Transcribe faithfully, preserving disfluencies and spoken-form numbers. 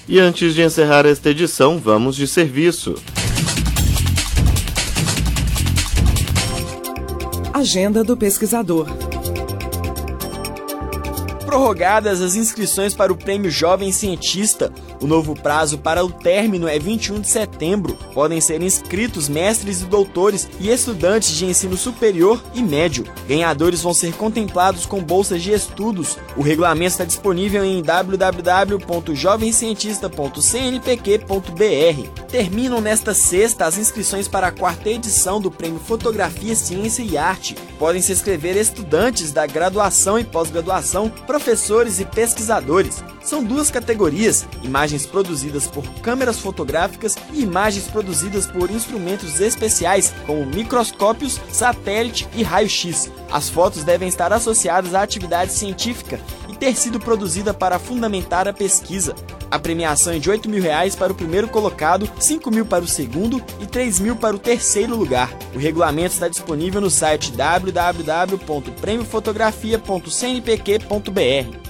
E antes de encerrar esta edição, vamos de serviço. Agenda do pesquisador. Prorrogadas as inscrições para o Prêmio Jovem Cientista. O novo prazo para o término é vinte e um de setembro. Podem ser inscritos mestres e doutores e estudantes de ensino superior e médio. Ganhadores vão ser contemplados com bolsas de estudos. O regulamento está disponível em w w w ponto jovem cientista ponto c n p q ponto b r. Terminam nesta sexta as inscrições para a quarta edição do Prêmio Fotografia, Ciência e Arte. Podem se inscrever estudantes da graduação e pós-graduação, professores e pesquisadores. São duas categorias: imagens produzidas por câmeras fotográficas e imagens produzidas por instrumentos especiais, como microscópios, satélite e raio-x. As fotos devem estar associadas à atividade científica e ter sido produzida para fundamentar a pesquisa. A premiação é de oito mil reais para o primeiro colocado, cinco mil para o segundo e três mil para o terceiro lugar. O regulamento está disponível no site w w w ponto prêmio fotografia ponto c n p q ponto b r.